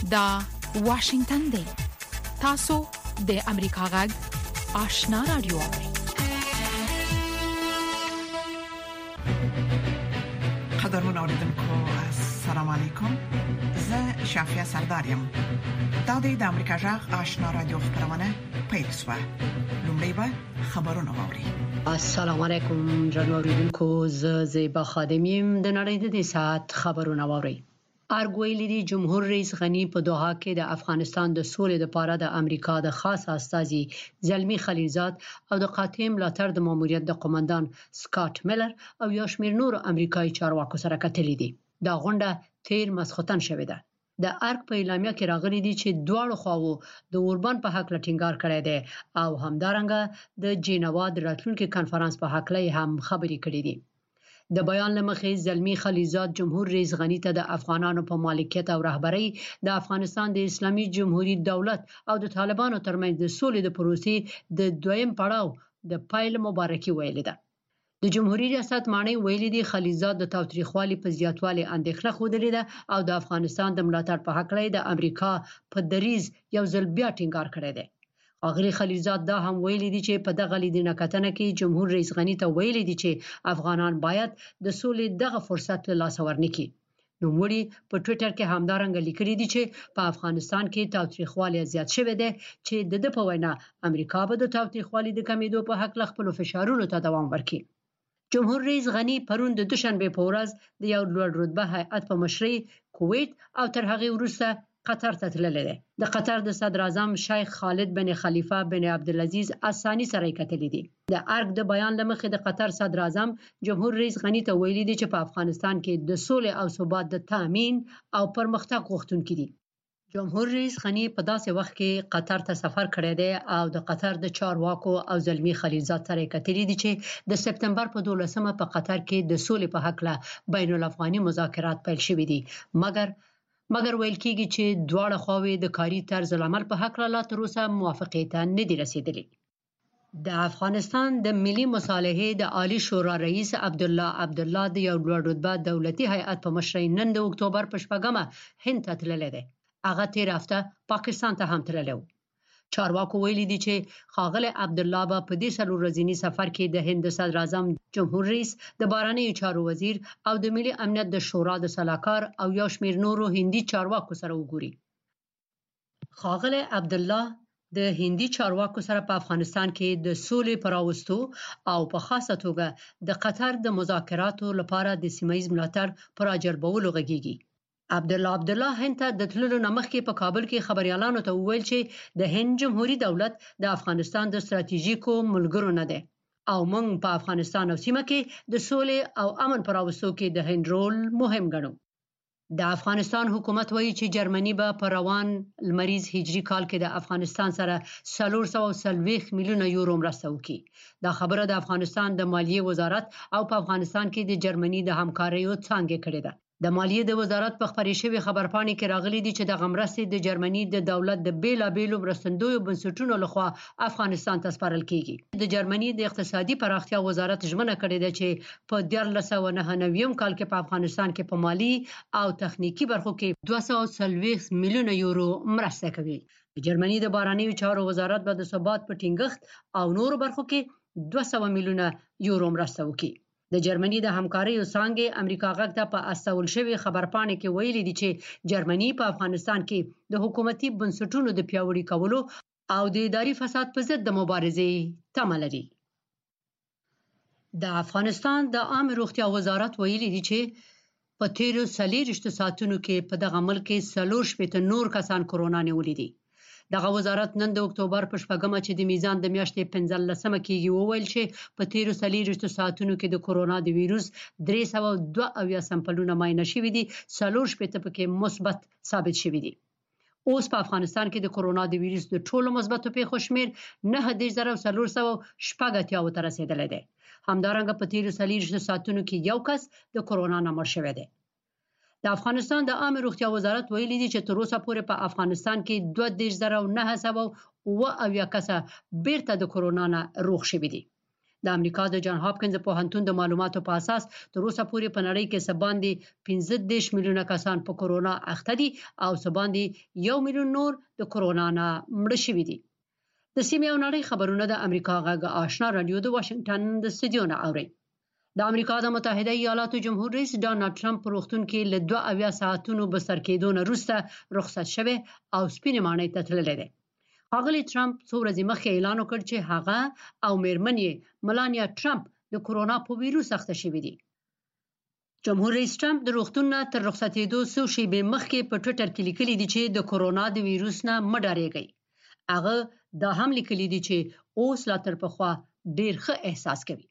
دا واشنگتن دی. تاسو د امریکا غږ آشنا رادیو اورئ. قدرمن اوریدونکو السلام علیکم. زه شافیا سردارم. دا د امریکا غږ آشنا رادیو خبرونه پیل شوه. لومړی به خبرونه واوري. السلام علیکم جناب اوریدونکو، زه زیبا خادمیم. د نړۍ د ساعت خبرونه واوري. ارګویلی دی جمهور رئیس غنی په دوحه کې د افغانستان د سولې لپاره د امریکا د خاص استازي زلمی خلیلزاد او د قاطع ملاتړ د ماموریت د قومندان سکاټ میلر او یو شمېر نور امریکایي چارواکو سره کتلې دي. دا غونډه تیر مسخوتن شوې ده. د ارګ په اعلامیه کې راغلي دي چې دواړو خواو د اوربان په حق لټینګار کړی دی او همدارنګه د جنیوا د راتلونکي کانفرنس په حق لې هم خبرې کړې دي. د بیان لمخې زلمی خلیلزاد جمهور رئیس غنی ته د افغانانو په مالکیت او رهبری د افغانستان د اسلامي جمهوریت دولت او د طالبانو ترمنځ د سولې د پروسې د دویم پړاو د پایل مبارکي ویلې ده. د جمهوریت ریاست معنی ویلي دی خلیلزاد د تاوتریخوالي په زیاتوالي اندېښنه خوده ده او د افغانستان د ملاتړ په حق لې د امریکا په دریز یو ځل بیا ټینګار کړی دی. اغلی خلیلزاد دا هم ویلي دي چې په دغه لیدنه کتنه کې جمهور رئیس غنی ته ویلي دي چې افغانان باید د سولې دغه فرصت له لاسه ورنکړي. نو وړي په ټوئیټر کې همدارنګه لیکلي دي چې په افغانستان کې تاوتریخوالي زیات شوی دی چې د په وینا امریکا به د تاوتریخوالي د کمیدو په حق خپل فشارونو ته دوام ورکړي. جمهور رئیس غنی پرون د دوشنبه په ورځ د یو لوړ رتبه هیئت په مشرۍ کویت او تر هغه وروسته قطر ته تللی دی. د قطر د صدر اعظم شیخ خالد بن خلیفه بن عبدالعزیز الثانی سره کتلې دي. د ارګ د بیان لمخې د قطر صدر اعظم جمهور رئیس غنی ته ویلي دي چې په افغانستان کې د سولې او ثبات د تامین او پرمختګ غوښتونکي دي. جمهور رئیس غنی په داسې وخت کې قطر ته سفر کړی دی او د قطر د چارواکو او زلمی خلیلزاد سره کتلې دي چې د سپتمبر په 12مه په قطر کې د سولې په حق له بین الافغاني مذاکرات پیل شوي دي. مګر ویل کېږي چې دواړه خواوې د کاري طرز العمل په حق لا تر اوسه موافقې ته نه دي رسیدلي. د افغانستان د ملي مصالحې د عالی شورا رئیس عبدالله د یو لوړ رتبه دولتي هیئت په مشرۍ نن د اکتوبر په 8مه هند ته تللی دی. هغه تیر هفته پاکستان ته هم تللی و. چارواکو ویلي دي چې ښاغلی عبدالله به په دې 3 ورځني سفر کې د هند صدر اعظم جمهور رئیس د بهرنیو چارو وزیر او د ملي امنیت د شورا د سلاکار او یو شمېر نورو هندي چارواکو سره وګوري. ښاغلی عبدالله د هندي چارواکو سره په افغانستان کې د سولې پراوستو او په خاصه توګه د قطر د مذاکراتو لپاره د سیمه‌ییز ملاتړ پر راجربولو غږیږي. عبدالله هند ته د تللو نه مخکې په کابل کې خبريالانو ته وویل چې د هند جمهوریت دولت د افغانستان د ستراتیژیکو ملګرو نه دی او موږ په افغانستان او سیمه کې د سولې او امن پراوستو کې د هند رول مهم ګڼو. د افغانستان حکومت وایي چې جرمني به په روان لمریز هجري کال کې د افغانستان سره 440 میلیونه یورو مرسته وکړي. دا خبره د افغانستان د مالیې وزارت او په افغانستان کې د جرمني د همکاریو څانګې کړې ده. د مالیې د وزارت په خبرې شوی خبرپاڼې کې راغلي دي چې د غمرستې د جرمني د دولت د بیلابېلو مرستندویو بنسټونو لخوا افغانستان ته سپارل کیږي. د جرمني د اقتصادي پراختیا وزارت ژمنه کړې ده چې په 1999 کال کې په افغانستان کې په مالی او تخنیکی برخو کې 240 میلیونه یورو مرسته کوي. جرمني د بهرنیو چارو وزارت به د ثبات په ټینګښت او نورو برخو کې 200 میلیونه یورو مرسته وکړي. د جرمني د همکاریو څانګې امریکا غږ ته په استول شوی خبرپاڼې کې ویلي دي چې جرمني په افغانستان کې د حکومتي بنسټونو د پیاوړي کولو او د اداري فساد په ضد د مبارزې تمه لري. د افغانستان د عامه روغتیا وزارت ویلي دي چې په تیرو 24 ساعتونو کې په دغه ملک کې 4 نور کسان کرونا نیولي دي. دغه وزارت نن د اکتوبر په 8مه چې د میزان د میاشتې 15مه کېږي وویل چې په تیرو 24 ساعتونو کې د کرونا د ویروس 302 سمپلونه معاینه شوي دي. 4 پکې مثبت ثابت شوي دي. اوس په افغانستان کې د کرونا د ویروس د ټولو مثبتو پیښو شمېر 9480 ته رسیدلی دی. همدارنګه په تیرو 24 ساعتونو کې یو کس د کرونا نه مړ شوی دی. د افغانستان د عامه روغتیا وزارت ویلي دي چې تر اوسه پورې په افغانستان کې 23970 کسه بیرته د کرونا نه روغ شوي دي. د امریکا د جان هاپکینز پوهنتون د معلوماتو په اساس تر اوسه پورې په نړۍ کې سباندې 15 میلیونه کسان په کورونا اخته دي او سباندې 1 میلیون نور د کورونا نه مړ شوي دي. د سیمې او نړۍ خبرونه د امریکا غږ آشنا رادیو د واشنگټن د استودیو نه اوري. د امریکا د متحده ایالاتو جمهور رئیس ډانلډ ټرمپ په روغتون کې له 2 ساعتونو بستر کېدو نه وروسته رخصت شوی او سپینې ماڼۍ ته تللی دی. ښاغلی ټرمپ څو ورځې مخکې اعلان وکړ چې هغه او میرمن یې ملانیا ټرمپ د کورونا په ویروس اخته شوي دي. جمهور رئیس ټرمپ د روغتون نه تر رخصتېدو څو شېبې مخکې په ټویټر کې لیکلي دي چې د کورونا د ویروس نه مه ډارېږئ. هغه دا هم لیکلي دي چې اوس لا تر پخوا ډېر ښه احساس کوي.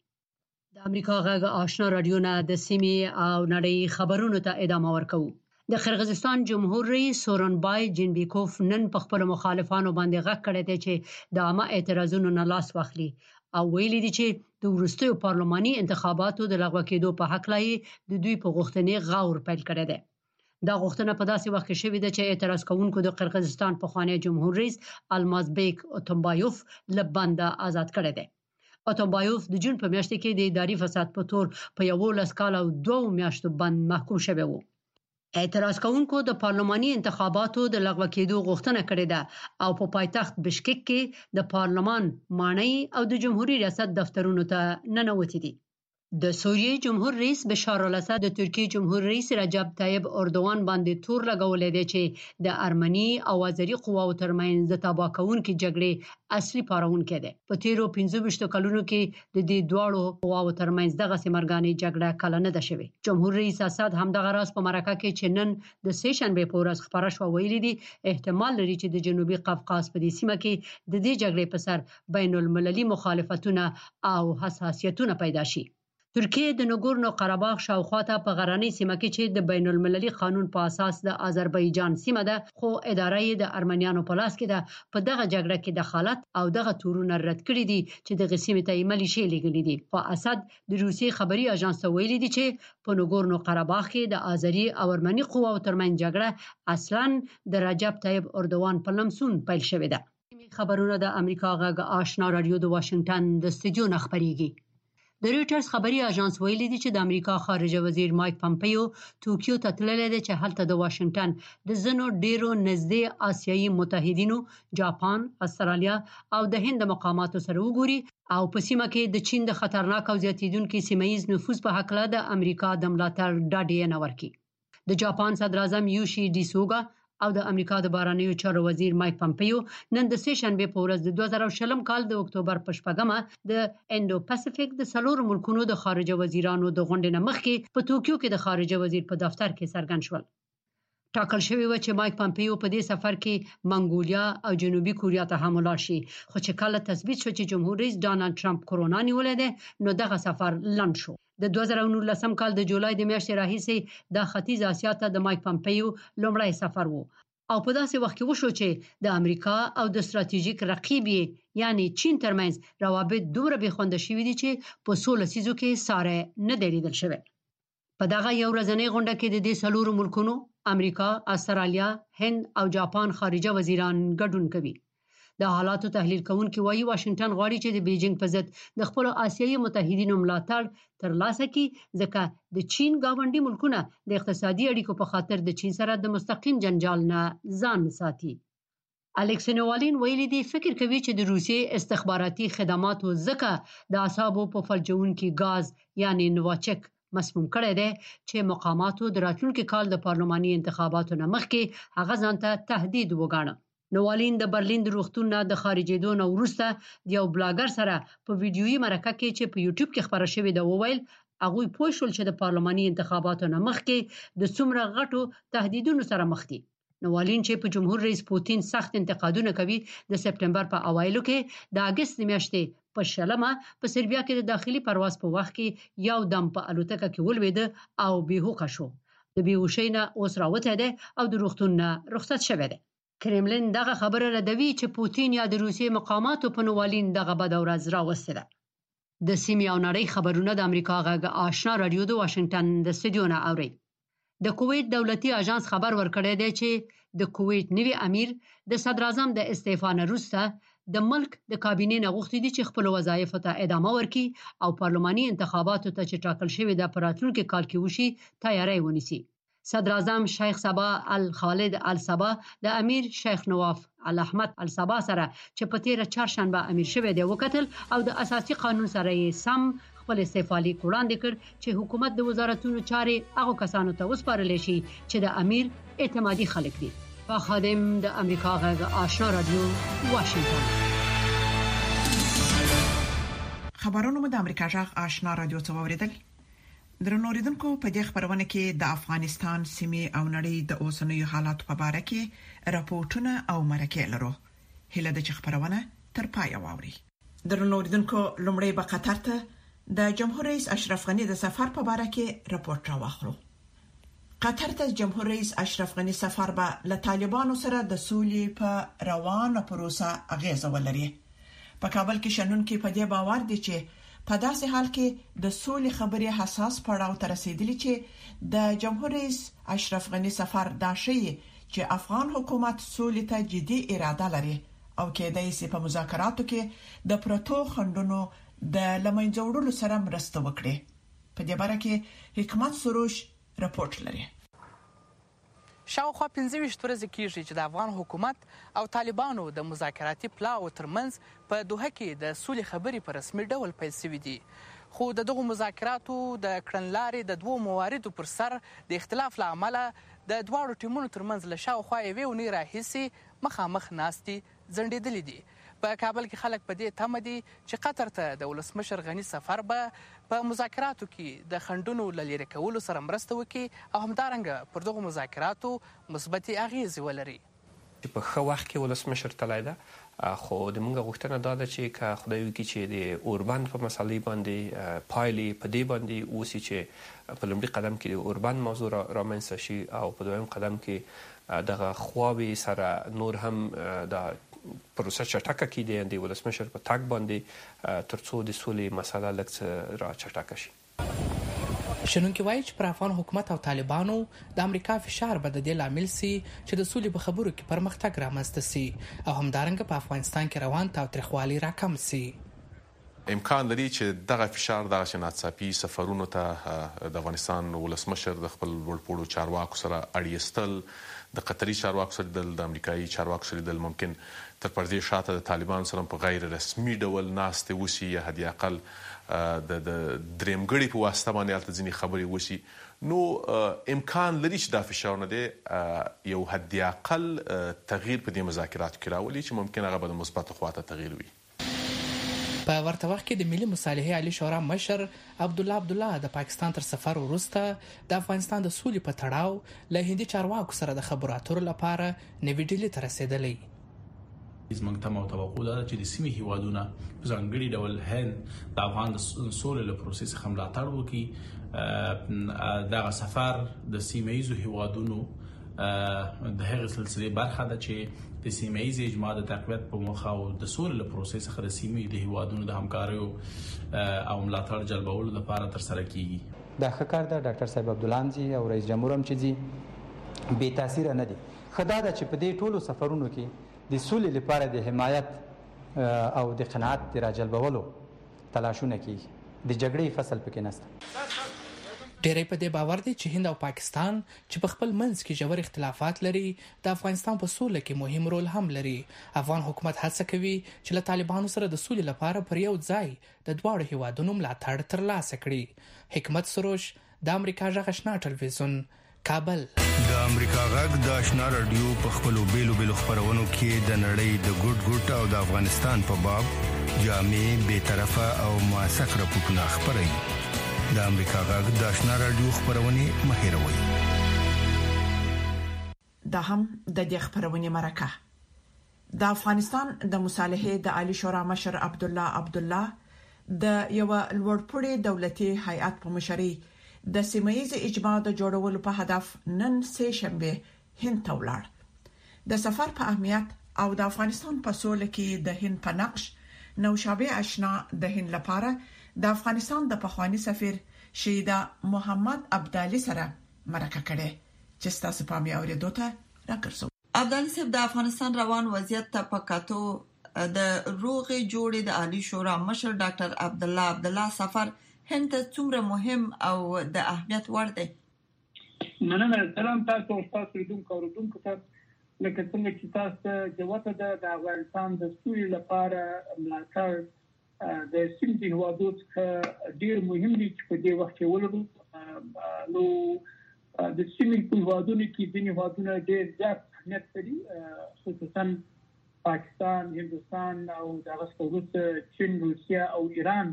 د امریکا غږ آشنا رادیو نه د سیمې او نړۍ خبرونو ته ادامه ورکوو. د قرغیزستان جمهور رئیس سورونبای جینبیکوف نن په خپل مخالفانو باندې غږ کړی دی چې د عامه اعتراضونو نه لاس واخلي او ویلي دي چې د وروستیو پارلماني انتخاباتو د لغوه کېدو په هکله یې د دوی په غوښتنې غور پیل کړی دی. دا غوښتنه په داسې وخت کې شوې ده چې اعتراض کوونکو د قرغیزستان پخوانی جمهور رئیس المازبیک اتمبایوف له بنده آزاد کړی دی. اتمبایوف د جون په میاشت کې د اداري فساد په تور په 11 کال او 2 میاشتو بند محکوم شوی و. اعتراض کوونکو د پارلماني انتخاباتو د لغوه کېدو غوښتنه کړې ده او په پایتخت بشکک کې د پارلمان ماڼۍ او د جمهوریت ریاست دفترونو ته ننوتې دي. د سوریې جمهور رئیس بشار الاسد د ترکیې جمهور رئیس رجب طیب اردوغان باندې تور لګولې دی چې د ارمني او آذري قواو ترمنځ د تباه کوونکې جګړې اصلي پارونکی دی. په تیرو 15 کلونو کې د دې دواړو قواو ترمنځ دغه سیمرګانې جګړه کله نه ده شوې. جمهور رئیس اسد هم دغه راز په مرکه کې چې نن د سه شنبه په ورځ خبره شو ویلي دي احتمال لري چې د جنوبي قفقاز په دې سیمه کې د دې جګړې په سر بین المللي مخالفتونه او حساسیتونه پیدا شي. ترکیه د نګورنو قرهباغ شاوخواته په غرنۍ سیمه کې چې د بین المللي قانون په اساس د آذربایجان سیمه ده خو اداره یې د ارمنیانو په لاس کې ده په دغه جګړه کې دخالت او دغه تورونه رد کړي دي چې د سیمې ته یې ملیشې لېږلي دي. خو اسد د روسیې خبري اژانس ته ویلي دي چې په نګورنو قرهباغ کې د آذري او ارمني قواو ترمنځ جګړه اصلاً د رجب طیب اردوغان په لمسون پیل شوې ده. خبرونه د امریکا غږ آشنا رادیو د واشنگټن د استودیو نه خبريږي. د رويټرز خبري اژانس ویلي دي چې د امریکا خارجه وزیر مایک پامپیو ټوکیو ته تللی دی چې هلته د واشنگټن د ځینو ډیرو نږدې آسیایي متحدینو جاپان، استرالیا او د هند مقاماتو سره وګوري او په سیمه کې د چین د خطرناک او زیاتیدونکو سیمایي نفوذ په هکله د امریکا د ملاتړ ډاډ نه ورکړي. د جاپان صدر اعظم یوشي ډیسوګا او د امریکا د بهرنیو چارو وزیر مایک پامپیو نن د سه شنبه په ورځ د 2020 کال د اکتوبر په شپږمه د انډو پاسفیک د څلورو ملکونو د خارجه وزیرانو د غونډې نه مخکې په ټوکیو کې د خارجه وزیر په دفتر کې څرګند شول. ټاکل شوی و چې مایک پامپیو په دې سفر کې منګولیا او جنوبي کوریا ته هم ولاړ شي خو چې کله تثبیت شو چې جمهور رئیس ډانلډ ټرمپ کورونا نیولې ده نو دغه سفر لنډ شو. د 2019 کال د جولای د میاشتې راهیسې د ختیځ اسیا ته د مایک پامپیو لومړی سفر وو او په داسې وخت کې وشو چې د امریکا او د ستراتیژیک رقیب یعنی چین ترمنځ روابط دومره بې خونده شوي دي چې په 16 لسیزو کې ساره نه دی لیدل شوی. په دغه یو ورځنۍ غونډه کې د دې څلورو ملکونو امریکا، استرالیا، هند او جاپان خارجه وزیران ګډون کوي. د حالاتو تحلیل کوونکي وایي واشنگټن غواړي چې د بیجینګ په ضد د خپل آسیایي متحدینو ملاتړ ترلاسه کړي ځکه د چین گاونډي ملکونه د اقتصادي اړیکو په خاطر د چین سره د مستقیم جنجال نه ځان ساتي. الکسی نوالین ویلي دی فکر کوي چې د روسیې استخباراتي خدماتو ځکه د اعصابو په فلجونکي غاز یعنی نوواچک مسموم کړی دی چې مقاماتو د راتلونکي کال د پارلماني انتخاباتو نه مخکې هغه ځان ته تهدید وګاڼه. نوالین د برلین د روغتون نه د خارجېدو نه وروسته د یو بلاګر سره په ویډیويي مرکه کې چې په یوټیوب کې خبره شوې ده وویل هغه پوه شول چې د پارلماني انتخاباتو نه مخکې د څومره غټو تهدیدونو سره مخ دي. نوالین چې په جمهور رئیس پوتین سخت انتقادونه کوي د سپټمبر په اوایلو کې د اگست میاشتې په شلمه په سربیا کې د داخلي پرواز په وخت کې یو دم په الوتکه کې ولوېد او بیهوښه شو. د بیهوشۍ نه اوس راوته ده او د روغتون نه رخصت شوی دی. کرملین دغه خبره ردوي چې پوتین یا د روسیې مقاماتو په نوالین دغه بد ورځ راوسته ده. د سیمې او نړۍ خبرونه د امریکا غږ آشنا رادیو د واشنگټن د استودیو نه اوري. د کویت دولتي اژانس خبر ورکړی دی چې د کویت نوی امیر د صدر اعظم د استعفا نه وروسته د ملک د کابینې نه غوښتي دي چې خپل وظایفو ته ادامه ورکړي او پارلماني انتخاباتو ته چې ټاکل شوی د راتلونکي کال کې وشي تیاری ونیسي. صدر اعظم شیخ صباح الخالد الصباح د امیر شیخ نواف الاحمد الصباح سره چې په تیر چهارشنبه امیر شوی دی وکتل او د اساسي قانون سره یې سم خپل استعفا لیک وړاندې کړ چې حکومت د وزارتونو چارې هغه کسانو ته وسپارل شي چې د امیر اعتمادي خلک دي. په خادم د امریکا غږ آشنا رادیو واشنگټن. خبرونه مو د امریکا غږ آشنا رادیو څخه اوریدل. درنو اوریدونکو په دې خبرونه کې د افغانستان سیمې او نړۍ د اوسنیو حالاتو په اړه کې راپورټونه او مرکې لرو. هله د خبرونه تر پای واوري. درنو اوریدونکو لومړی به قطر ته د جمهور رئیس اشرف غنی د سفر په اړه کې راپورټ راوخلو. قطر ته جمهور رئیس اشرف غنی سفر به له طالبانو سره د سولې په روانه پروسه اغیزه ولري. په کابل کې شنن کې په دې باور دي چې په داسې حال کې د سولې خبرې حساس پړاو ته رسیدلی چې د جمهور رئیس اشرف غنی سفر دا شی چې افغان حکومت سولې ته جدي اراده لري او کېدای شي په مذاکراتو کې د پروتو خندونو د لمنځه وړلو سره مرسته وکړي. په دې باره کې حکمت سروش راپورټ لري. شاوخوا 15 ورځې کېږي چې د افغان حکومت او طالبانو د مذاکراتي پلاو ترمنځ په دوحه کې د سولې خبرې په رسمي ډول پیل شوې دي. خو دغه مذاکراتو د کړنلارې د دوه مواردو پر سر د اختلاف له امله د دواړو ټیمونو ترمنځ له شاوخوا یوې اونۍ راهیسې مخامخ ناستې ځنډېدلې دي. په کابل کې خلک په دې تمه دي چې قطر ته د ولسمشر غنی سفر به په مذاکراتو کې د خنډونو لرې کولو سره مرسته وکړي او همدارنګه پر دغه مذاکراتو مثبتې اغیزې ولري. په ښه وخت کې ولسمشر تللی ده، خو د موږ غوښتنه دا ده چې که خدای وکړي چې د اوربند په مسالې باندې پایلې په دې باندې اوسي چې په لومړي قدم کې د اوربند موضوع رامنځته شي او په دویم قدم کې دغه خواوې سره نور هم د پروسه چټکه کړي د ولسمشر په تګ باندې ترڅو د سولې مسله لږ څه را چټکه شي. شنونکي وایي چې پر افغان حکومت او طالبانو د امریکا فشار به د دې لامل سي چې د سولې په خبرو کې پرمختګ رامنځته سي او همدارنګه په افغانستان کې روان تاوتریخوالي راکم سي. امکان لري چې دغه فشار دغه ناڅاپي سفرونو ته د افغانستان ولسمشر د خپل وړپوړو چارواکو سره اړیستل، د قطري چارواکو سره د امریکایي چارواکو سره د ممکن تر پردې شاته د طالبان سره په غیر رسمي ډول ناستې وشي یا حد اقل د درېمګړي په واسطه باندې هلته ځینې خبرې وشي. نو امکان لري چې دا فشارونه دی یو حد اقل تغییر په دې مذاکراتو کې راولي چې ممکن هغه به د مثبتو خواته تغییر وي. په ورته وخت کې د ملي مصالحې عالی شورا مشر عبدالله د پاکستان تر سفر وروسته د افغانستان د سولې په تړاو له هندي چارواکو سره د خبرو اترو لپاره نوې ډیلي ته رسیدلی. زموږ تمه او توقع ده چې د سیمې هیوادونه په ځانګړي ډول هند د افغان د سولې له پروسې څخه ملاتړ وکړي. دغه سفر د سیمه ییزو هیوادونو د هغې سلسلې برخه ده چې د سیمه ییز اجماع د تقویت په موخه او د سولې له پروسې څخه د سیمې د هیوادونو د همکاریو او ملاتړ جلبولو لپاره ترسره کیږي. دا ښه کار ده. ډاکټر صاحب عبدالله او رئیس جمهور هم چې دي بې تاثیره نه دي. ښه دا ده چې په دې ټولو سفرونو کې د سولې لپاره د حمایت او د قناعت د راجلبولو تلاشونه کیږي. د جګړې فصل پکې نشته. ډېری په دې باور دي چې هند او پاکستان چې په خپل منځ کې ژور اختلافات لري د افغانستان په سوله کې مهم رول هم لري. افغان حکومت هڅه کوي چې له طالبانو سره د سولې لپاره پر یو ځای د دواړو هیوادونو ملاتړ ترلاسه کړي. حکمت سروش د امریکا غږ آشنا ټلویزیون، کابل. د امریکا غږ د آشنا رادیو په خپلو بیلو خبرونو کې د نړۍ د ګډ او د افغانستان په باب جامع، بی‌طرفه او موثق راپورټونه خپروي. د امریکا غږ د آشنا رادیو خبرونه مهیروي. دا هم د دې خبرونه مرکه. د افغانستان د مصالحې د عالی شورا مشر عبدالله د یو لوړپوړي دولتي هیئات په مشرۍ د سیمه‌ییز اجماع د جوړولو په هدف نن سه شنبه هند ته ولاړ. د سفر په اهمیت او د افغانستان په سوله کې د هند په نقش نوشابه آشنا د هند لپاره د افغانستان د پخوانی سفیر شهیدا محمد عبدالي سره مرکه کړي چې تاسو په مې اوریدو ته راکړسو. عبدالي صاحب د افغانستان روان وضعیت ته پکاتو د روغې جوړې د عالی شورا مشر ډاکټر عبدالله سفر هند ته څومره مهم او د اهمیت وړ دی؟ مننه. سلام تاسو او تاسو لیدونکو ته. لکه څنګه چې تاسو ته جوته ده د افغانستان د سولې لپاره ملاتړ د سیمې هیوادو څخه ډیر مهم دي چې په دې وخت کې ولرو. نو د سیمې هیوادونو کې ځینې هیوادونه ډیر زیات اهمیت لري، خصوصا پاکستان، هندوستان او دغه څخه چین، روسیا او ایران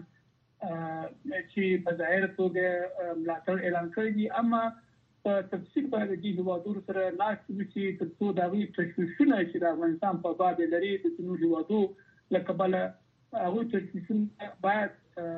چې په ظاهر توګه ملاتړ اعلان کړی دي. اما په تفصیل باندې د هیوادونو سره ناست وشي ترڅو د هغوی تشویشونه چې د افغانستان په باب لري د ځینو هیوادو له کبله هغوی تشویشونه باید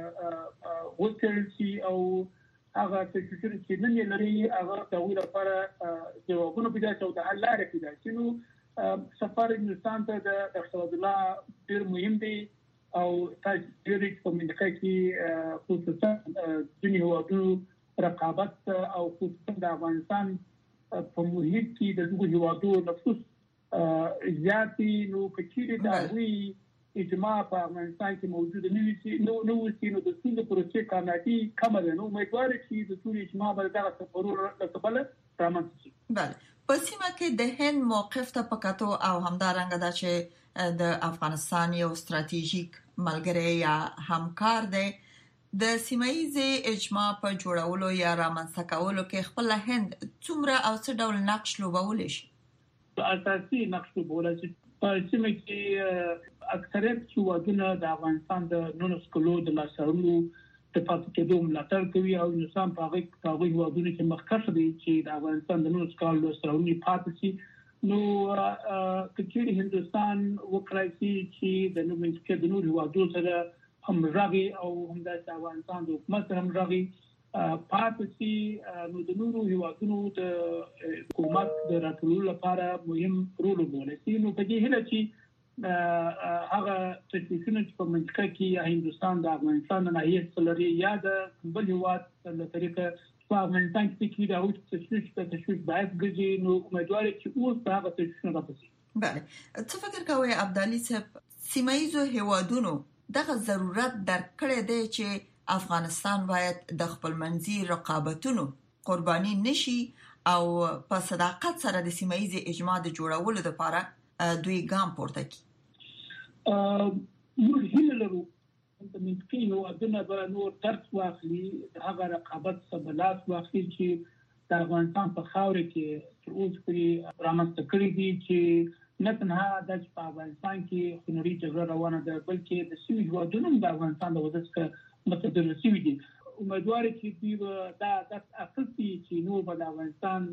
وڅېړل شي او هغه تشویشونه چې نن یې لري هغه د هغوی لپاره ځوابونه پیدا شي او د حل لارې پیدا شي. نو سفر هندوستان ته د ډاکټر عبدالله ډېر مهم دی او تاسو ډېر په منطقه کې خصوصا ځینې هیوادونو رقابت او خصوصا د افغانستان په محیط کې د دغو هیوادو نفوس زیاتې، نو کچېرې د هغوی اجماع په افغانستان کې موجود نه وي نو د سولې پروسې کامیابي کمه ده. نو امیدواره چې د سولې اجماع به دغه سفرونه له کبله رامنځته شي. بله، په سیمه کې د هند موقف ته په کتو او همدارنګه دا چې د افغانستان یو ستراتیژیک ملګری یا همکار دی، د سیمه‌ییزې اجماع په جوړولو یا رامنځته کولو کې خپل هند څومره او څه ډول نقش لوبولی شي؟ اساسي نقش لوبولی شي. په سیمه کې اکثریت هیوادونه د افغانستان د 19 کلو د لاسته د پاتې کېدو ملاتړ کوي او هندوستان په هغه هیوادونو کې مخکښ دی چې د افغانستان د 19 کلو لاسته پاتې شي. نو کچېرې هندوستان وکړای شي چې د منځکې د نورو هیوادونو سره همغږي او همداسې افغانستان د حکومت سره همغږي پاتې شي، نو د نورو هیوادونو د حکومت د راټولولو لپاره مهم رول ولوبولی شي. نو په دې هیله چې هغه تشویشونه چې په منطقه کې یا هندوستان د افغانستان د ناحیې څخه لري یا د بل هیواد له طریقه په افغانستان کې چې د هغوی تشویش باید ګرځي، نو امیدواره چې اوس په هغه تشویشونه راپسي. بله، څه فکر کوئ عبدالي صاحب، سیمه‌ییزو هیوادونو دغه ضرورت درک کړی دی چې افغانستان باید د خپلمنځي رقابتونو قرباني نشي او په صداقت سره د سیمه‌ییزې اجماع د جوړولو لپاره دوی ګام پورته کړي؟ موږ هیله لرو د منطقې هیوادونه به نور درس واخلي، د هغه رقابت څخه لاس واخلي چې د افغانستان په خاوره کې تر اوسه پورې رامنځته کړي دي، چې نه تنها د افغانستان کې خونړۍ جګړه روانه ده بلکې د سیمې هیوادونو د افغانستان د وضعیت څخه متضرر شوي دي. امیدواره چې دوی به دا درس اخلي چې نور به د افغانستان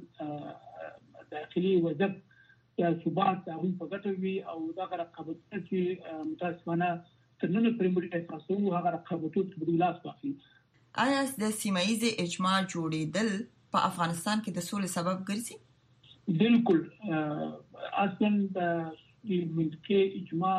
داخلي وضعیت یا ثبات د هغوی په ګټه وي او دغه رقابتونه چې متاسفانه تر ننه پورې موږ احساسوو هغه رقابتونه په دوی لاس واخلي. آیا د سیمه‌ییزې اجماع جوړېدل په افغانستان کې د سولې سبب ګرځي؟ بالکل. اصلا د منطقې اجماع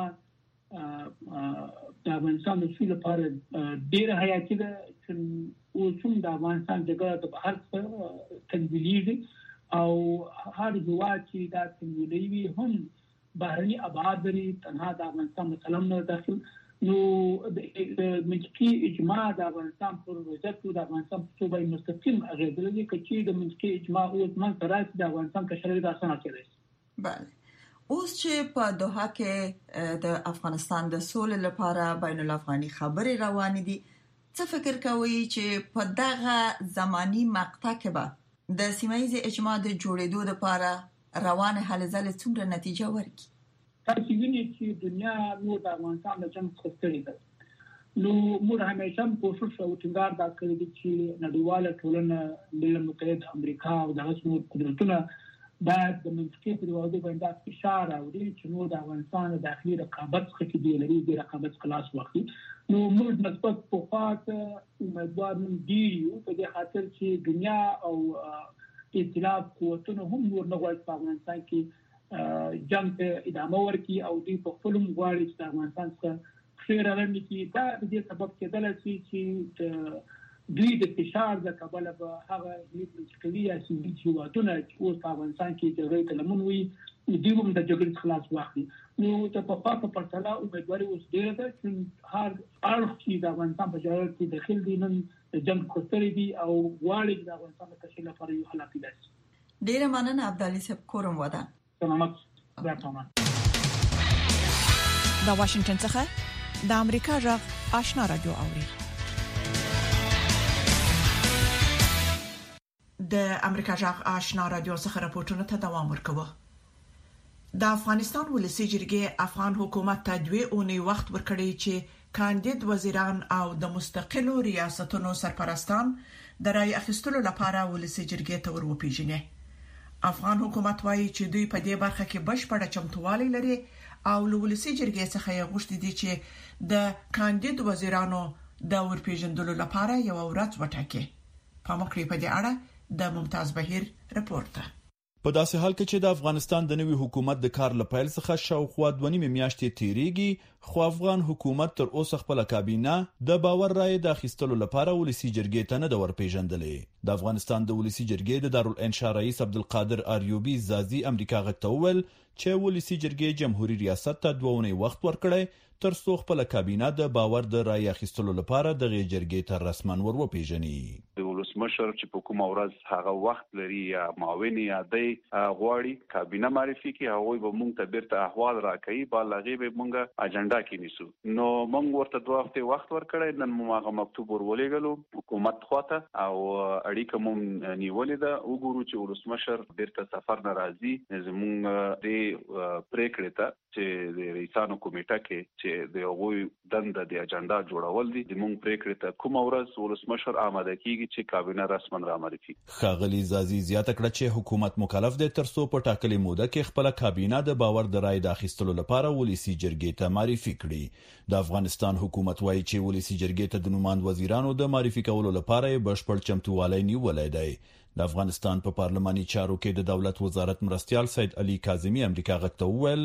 د افغانستان د سولې لپاره ډېره حیاتي ده، چې اوس هم د افغانستان جګړه د بهر څخه تنظیمېږي او هر هیواد چې دا تنظیموي هم بهرني ابعاد لري، تنها د افغانستان مثلا نه داخل. نو د منطقې اجماع د افغانستان پر وضعیت د افغانستان په توګه مستقیم اغېز لري، چې د منطقې اجماع اوس منځته راشي د افغانستان کشرۍ د اسانه کېدای شي. بله، اوس چې په دوحه کې د افغانستان د سولې لپاره بین الافغاني خبرې روانې دي، څه فکر کوئ چې په دغه زماني مقطع کې به د سیمه‌ییزې اجماع د جوړېدو لپاره روانه هلې ځلې څومره نتیجه ورکړي؟ تاسو وینئ چې دنیا نور د افغانستان له جنګ څخه ستړې ده، نو موږ همیشه کوشش او ټینګار دا کړی دی چې نړیواله ټولنه، ملل متحد، امریکا او دغه نور قدرتونه باید د منطقې پر هیوادو باندې فشار راوړي چې نور د افغانستان د داخلي رقابت څخه چې دی لري د رقابت څخه لاس واخلي. نو موږ نسبت پخوا ته امیدوار ډېر یو په دې خاطر چې دنیا او ائتلاف قوتونه هم نور نه غواړي په افغانستان کې جنگ ته ادامه ورکړي او دوی په خپل غواړي چې د افغانستان څخه خیر راغلی کې دا د دې سبب کېدل چې دوی د فشار د کبله به هغه لیدل کوي یا چې هیوادونه چې اوس په افغانستان کې جګړې ته لمن وي دیوم د جګړې خلاص واخلي. نو د په پرتله امیدواري اوس ډیره ده چې هر اړخ چې د افغانستان په جګړه کې داخل دي نن جنگ کوتري دي او واړي د افغانستان د تشکیل لپاره یو حل پیدا شي. ډیره مننه عبدالي صاحب، کورم ودا. سلامات راټومان. د واشنگټن څخه د امریکا غږ آشنا رادیو اوري. د امریکا غږ آشنا رادیو څخه راپورټونه ته دوام ورکوي. د افغانستان ولسی جرګې افغان حکومت ته 2 اونۍ وخت ورکړی چې کاندید وزیران او د مستقلو ریاستونو سرپرستان د رای اخیستلو لپاره ولسی جرګې ته ورپیژني. افغان حکومت وایي چې دوی په دې برخه کې بشپړه چمتووالی لري او ولسی جرګې څخه یې غوښتي دي چې د کاندید وزیرانو د ورپیژندلو لپاره یو ورځ وټاکي. په مکرې په دې اړه د ممتاز بهیر رپورت. په داسې حال کې چې د افغانستان د نوي حکومت د کار لپاره څخه شاوخوا 2.5 میاشتې تیریږي، خو افغان حکومت تر اوسه خپل کابینه د باور رائے د اخیستلو لپاره ولسی جرګې ته نه د ورپیژندلې. د افغانستان د ولسی جرګې د دارالانشا رئیس عبدالقادر آریوبی زازی امریکا غټول چې ولسی جرګې جمهوریت ریاست ته 2 اونۍ وخت ورکړی تر څو خپل کابینه د باور د رائے اخیستلو لپاره د جرګې ته رسمن ورپیژني. د ولسمشر چې په کومه ورځ هغه وخت لري یا معاون یا د غواړي کابینه معرفي کی هغه به مونږ ته بیرته احوال راکړي، بالغه به مونږه اجنډا کې نیسو. نو مونږ ورته 2 هفته وخت ورکړی، نن موږ مکتوب ورولېګلو حکومت خواته او اړیکه مونږ نیولې ده. وګورو چې ولسمشر بیرته سفر ناراضي زمونږ د پریکړه ته چې د رئیسانو کمیټه کې چې د هغوی دنده د اجنډا جوړول دي د مونږ پریکړه ته کوم ورځ ولسمشر آماده کیږي چې کابینه رسمن را معرفي. ښاغلي زازی زیاته کړه چې حکومت مکلف دی تر څو په ټاکلې موده کې خپل کابینه د باور د رائے د اخیستلو لپاره ولسی جرګې ته معرفي کړي. د افغانستان حکومت وایي چې ولسی جرګې ته د نوماند وزیرانو د معرفي کولو لپاره بشپړ چمتووالی نیولای دی. د افغانستان په پارلماني چارو کې د دولت وزارت مرستيال سید علي کاظمي امریکا غږ ته وویل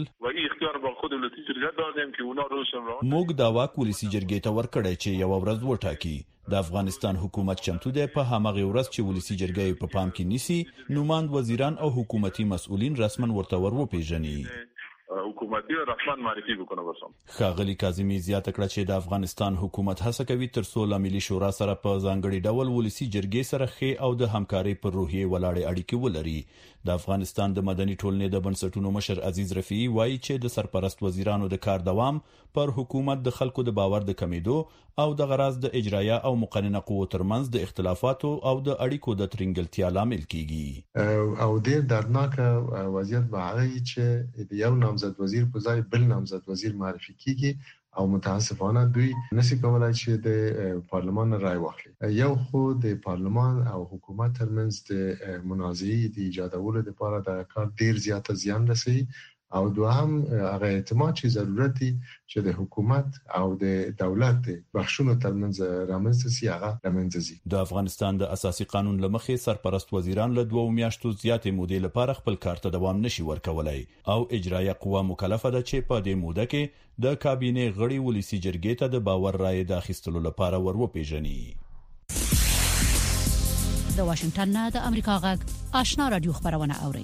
موږ دا واک ولسی جرګې ته ورکړی چې یو ورځ وټاکي. د افغانستان حکومت چمتو دی په همغه ورځ چې ولسی جرګې په پام کې نیسي نوماند وزیران او حکومتي مسؤلین رسمن ورته ورپیژني. حکومتي رسمن معرفي وکړو ورسم. ښاغلي کاظمي زیاته کړه چې د افغانستان حکومت هڅه کوي تر څو له ملي شورا سره په ځانګړي ډول ولسی جرګې سره ښه او د همکارۍ پر روحیه ولاړې اړیکې ولري. د افغانستان د مدني ټولنې د بنسټونو مشر عزیز رفیعي وایي چې د سرپرست وزیرانو د کار دوام پر حکومت د خلکو د باور د کمیدو او د غراض د اجرایه او مقننه قوو ترمنځ د اختلافاتو او د اړیکو د ترنګلتیا لامل کیږي. او ډیر دردناک وضعیت به هغه چې یو نامزد وزیر په ځای بل نامزد وزیر معرفي کیږي او متاسفانه دوی نشي کولای چې د پارلمان رائے واخلي. یو خو د پارلمان او حکومت ترمنځ د منازعې د ایجادولو لپاره د کار ډیر زیات زیان رسي او دوهم هغه اعتماد چې ضرورت دي چې د حکومت او د دولت بخښونو ترمنځ رامنځته شي هغه رامنځته شي. د افغانستان د اساسي قانون لمخې سرپرست وزیران له 2 میاشتو زیاتې مودې لپاره خپل کار ته دوام نشي ورکولای او اجرایه قوه مکلفه ده چې په دې موده کې د کابینه غړي ولسی جرګې ته د باور رائے د اخیستلو لپاره ورپیژني. د واشنگټن نه د امریکا غږ آشنا رادیو خبرونه اوري.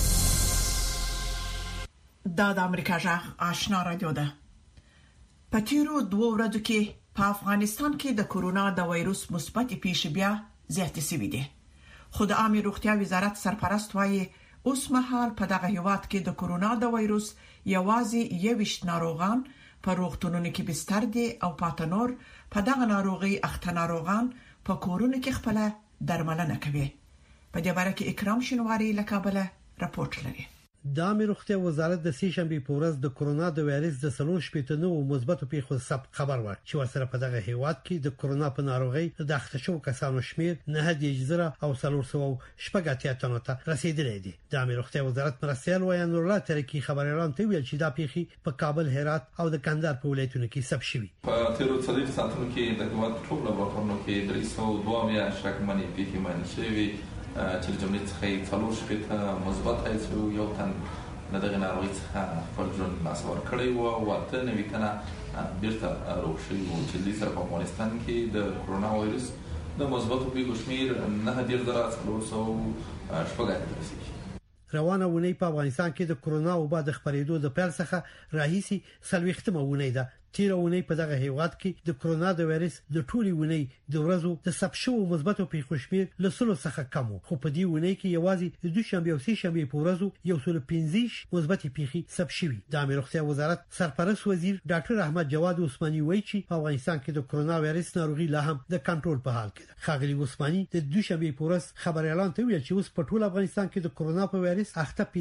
دا د امریکا غږ آشنا رادیو ده. په تیرو 2 ورځو کې په افغانستان کې د کورونا د وایروس مثبت پیښې بیا زیاتې شوې دي. خو د عامه روغتیا وزارت سرپرست وایي اوس مهال په دغه هیواد کې د کورونا د وایروس یوازې 21 ناروغان په روغتونونو کې بستر دي او پاتنور په دغه ناروغي اخته ناروغان په کورونو کې خپل درملنه کوي. په دې اړه کې اکرام شینواری له کابل راپورټ لري. د عامه روغتیا وزارت د سې شنبه په ورځ د کورونا د وایرس د 3 مثبت پیښو ثبت خبر ورکړ چې ورسره په دغه هیواد کې د کورونا په ناروغي د اخته شو کسانو شمیر 9,000 او 380 تنو ته رسیدلی دی. د عامه روغتیا وزارت مرستيال وایي نور الله ترکی خبريالان ته ویل چې دا پیښې په کابل، هرات او د کندهار په ولایتونو کې ثبت شوي. په تیرو 3 ساعتونو کې د هیواد ټول لابراتوارونو کې 302 شکمنې پیښې معاینه شوي چې جملې څخه 4 مثبت ایسو یو تن دغه ناروغي څخه خپل ژوند مسور کړی و او ورته نوې تنه بیرته روغ شوی و چې د سره په افغانستان کې د کورونا وایرس د مثبت پیښو شمیر 9,480 رسیدي. روانه ونی په افغانستان کې د کرونا وبا د خبرېدو د پیل څخه راهیسي 40 ونی ده. تیرونه په دغه هیواد کې د کرونا د وایرس د ټولي ونی د ورځو د ثبت شوو مثبتو پیښو شمیر له 100 څخه کم خو په دې ونی کې یوازې د دوشنبه او سهشنبه په ورځو 115 مثبت پیښې ثبت شوي. د امیر روغتیا وزارت سرپرست وزیر ډاکټر احمد جواد عثماني وایي چې په افغانستان کې د کرونا وایرس ناروغي لا هم د کنټرول په حال کې ده. خاغلی عثماني د دوشنبه په ورځ خبر اعلان ته ویل چې اوس په ټول افغانستان کې د کرونا په وایرس اخته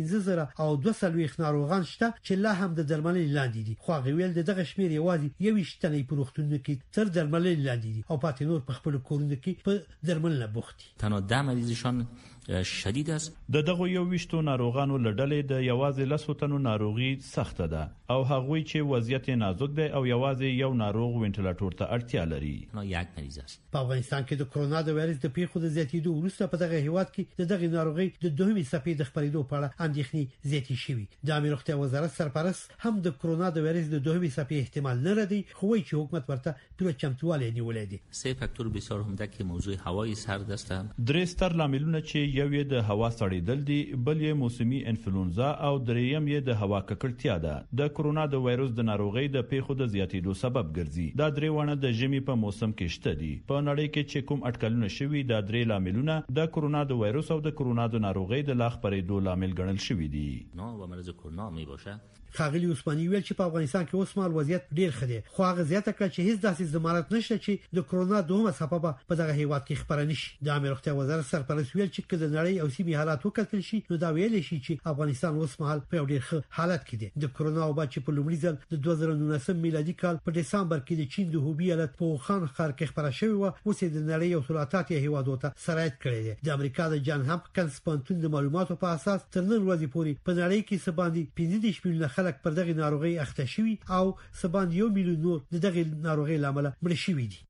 15000 ناروغان شته چې لا هم د درملنې لاندې دي. خو هغه ویل دغه شمیر یوازې یو شتنې په روغتونونو کې تر درملنې لاندې دي او پاتې نور په خپل کورونو کې په درملنه بوخت دي. تنها 10 مریضشان شدید است. دغه یو وشتو ناروغانو لړلې د یوازې لسوتنو ناروغي سخته ده او هغوی چې وضعیت نازک دی او یوازې یو ناروغ وینټیلیټور ته اړتیا لري. نو یک مریض است. په افغانستان کې د کرونا د وایرس د پیښو د زیاتېدو وروسته په دغه هیواد کې د دغه ناروغي د دوهمې څپې د خبرېدو په اړه اندېښنې زیاتې شوې. د امیر روغتیا وزارت سرپرست هم د کرونا د وایرس د دوهمې څپې احتمال نه لري خو وایي چې حکومت ورته پوره چمتووالی نیولې دي. سه فاکتور بسیار عمده کې موضوع هوایی سرد است. درې ستر لاملونه چې یو یې د هوا سړېدل دي، بل یې موسمي انفلونزا او دریم یې د هوا ککړتیا ده. د کرونا د وایرس د ناروغۍ د پیښو د زیاتېدو سبب ګرځي. دا درې ونه د ژمي په موسم کې شته دي. په نړۍ کې چې کوم اټکلونه شوي دا درې لاملونه د کرونا د وایرس او د کرونا د ناروغۍ د لا خپرېدو لامل ګڼل شوي دي. نو و مرض کرونا می باشه. خاغلی عثماني ویل چې په افغانستان کې اوس مال وضعیت ډیر ښه دی خو هغه زیاته کړ چې هیڅ داسې ضمانت نشته چې د کرونا دومره سبب په دغه هیواد کې خبره نشي. د امیر روغتیا وزارت سرپرست ویل چې د نړۍ او سیمې حالات وکتل شي نو دا ویل شي چې افغانستان اوس مهال په ډیر ښه حالت کې دی. د کرونا وبا چې په لومړي ځل د 2019 میلادي کال په دسمبر کې د چین د هوبي ایالت په ووخان ښار کې خبره شوې و اوس د نړۍ او ثلاثات هیوادو ته سرایت کړی دی. د امریکا د جان هاپکینز پوهنتون د معلوماتو په اساس تر نن ورځې پورې په نړۍ کې څه باندې 15 میلیونه خلک پر دغه ناروغي اخته شوي او څه باندې 1 میلیون نور دغه ناروغي لامل مړ شوي دي.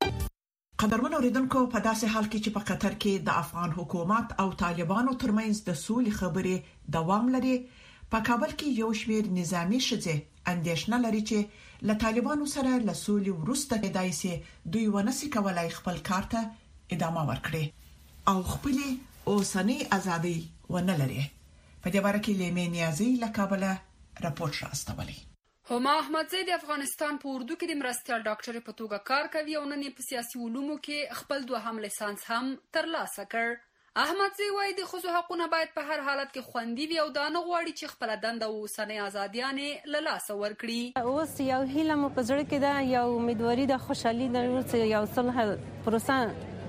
قدرمن اوریدونکو په داسې حال کې چې په قطر کې د افغان حکومت او طالبانو ترمنځ د سولې خبرې دوام لري، په کابل کې یو شمېر نظامی شځې اندېښنه لري چې له طالبانو سره له سولې وروسته کېدای شي دوی ونسي کولای خپل کار ته ادامه ورکړي او خپل اوسنۍ ازادي ونه لري. په دې اړه کې لیمې نیازي له کابل راپورټ راستولی. هما احمدزی د افغانستان په اردو کې د مرستیال ډاکټر په توګه کار کوي او نن په سیاسي علومو کې خپل دوهم لیسانس هم ترلاسه کړ. احمدزی وايي د خصوصي حقوقونه باید په هر حالت کې خوندي وي او دا نه غواړي چې خپل دنده او اوسنۍ ازادیانې له لاسه ورکړي. اوس یو هیله مو په زړه کې ده، یو امیدواري د خوشحالي د یو صلح پروسه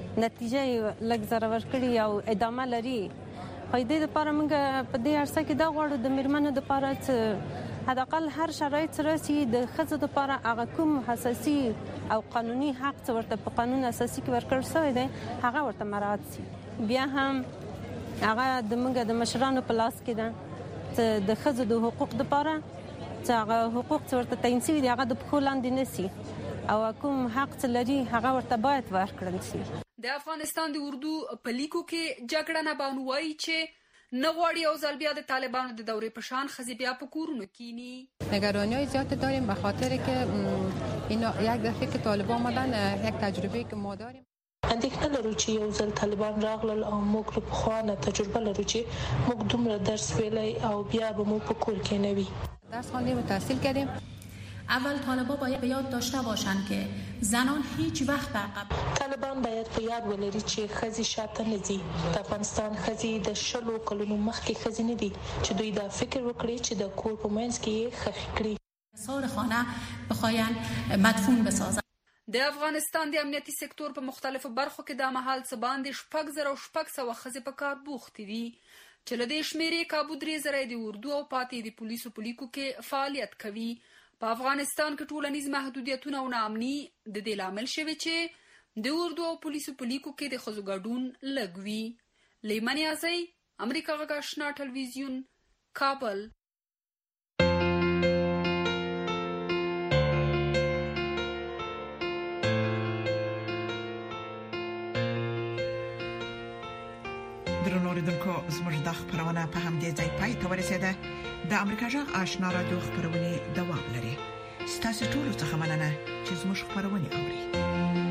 نتیجه لږ زر ورکړي او ادامه لري. خو دې لپاره موږ په دې ارسه کې دا غواړو د میرمنو لپاره چې حداقل هر شرایط راسي د ښځو لپاره هغه کوم حساسي او قانوني حق څه ورته په قانون اساسي کې ورکړل شوی دی هغه ورته مراعات شي. بیا هم هغه د موږ د مشرانو په لاس کې ده چې د ښځو د حقوق لپاره چې هغه حقوق څه ورته تعین شوي دي هغه د پښو لاندې نه شي او کوم حق څه لري هغه ورته باید ورکړل شي. د افغانستان د اردو په لیکو کې جګړه نه بانو وايي چې نه غواړي او ځل بیا د طالبانو د دورې په شان ښځې بیا په کورونو کینی. نگرانی‌های زیاد داریم به خاطر که اینا یک دفعه که طالبان آمدن یک تجربه که ما داریم اندېښنه لرو چې یو ځل طالبان راغلل او موږ له پخوانه تجربه لرو چې موږ دومره درس ویلی او بیا به مو په کور کې نه وي. درس خواندیم و تحصیل کردیم. اول طالبان باید به یاد داشته باشند که زنان هیچ وقت عقب. طالبان باید په یاد ولري چې ښځې شاته نه ځي. د افغانستان ښځې د 10 کلونو مخکې ښځې نه دي چې دوی دا فکر وکړي چې د کور په منځ کې یې ښخ کړي. سار خانه بخواین مدفون بسازند. د افغانستان د امنیتي سکتور په مختلفو برخو کې د مهال څه باندې 6,600 ښځې په کار بوختې دي چې له دې شمیرې کابو 3,000 د اردو او پاتې د پولیسو په لیکو کې فعالیت کوي. په افغانستان کې ټولنیز محدودیتونه او ناامني د دې لامل شوی چې د اردو او پولیسو په لیکو کې د ښځو ګډون لږ وي. لیمن یازی، امریکا غږ آشنا ټلویزیون، کابل. درنو اوریدونکو زموږ د خبرونه په همدې ځای پای ته ورسېده. د امریکا غږ آشنا رادیو خبرونه دوام لري. ستاسو ټول څه مننه چې زموږ خبرونه اوري.